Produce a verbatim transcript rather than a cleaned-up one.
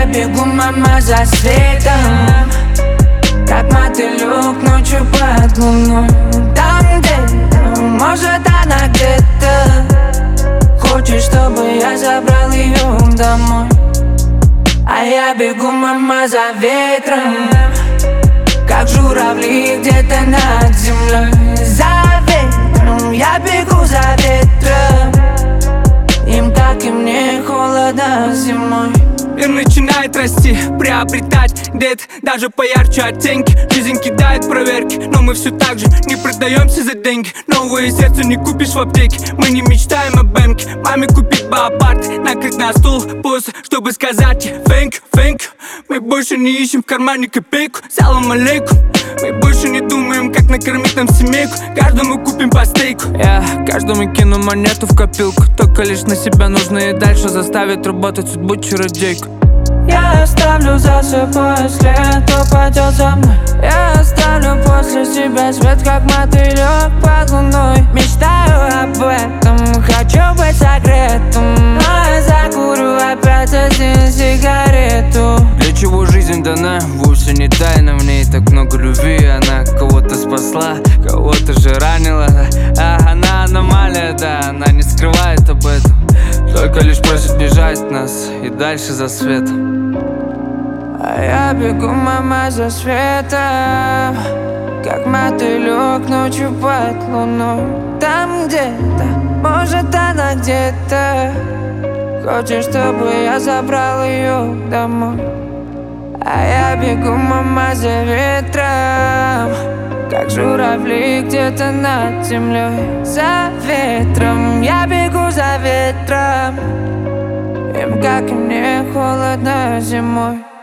я бегу, мама, за светом, как мотылёк ночью под луной. Там где-то, может она где-то хочет, чтобы я забрал её домой. А я бегу, мама, за ветром, как журавли где-то над землей. За ветром, я бегу за ветром, им так и мне холодно зимой. Мир начинает расти, приобретать где-то даже поярче оттенки. Жизнь кидает проверки, но мы все так же не продаемся за деньги. Новое сердце не купишь в аптеке, мы не мечтаем об эмке. Маме купить по апарте, накрыть на стол после, чтобы сказать ей thank you, thank you. Мы больше не ищем в кармане копейку, салам алейкум. Мы больше не думаем, как накормить нам семейку, каждому купим по стейку. Я каждому кину монету в копилку, только лишь на себя нужно и дальше заставить работать судьбу чародейку. Я оставлю за собой след, кто пойдет за мной. Я оставлю после себя свет, как мотылёк под луной. Мечтаю об этом, хочу быть согретым, но я закурю опять один сигарету. Для чего жизнь дана, вовсе не тайна. В ней так много любви, она кого-то спасла, кого-то же ранила. А она аномалия, да, она не скрывает об этом, только лишь просит бежать нас и дальше за светом. А я бегу, мама, за светом, как мотылёк ночью под луной. Там где-то, может она где-то хочет, чтобы я забрал её домой. А я бегу, мама, за ветром, как журавли где-то над землей. За ветром, я бегу за ветром, им как и мне холодно зимой.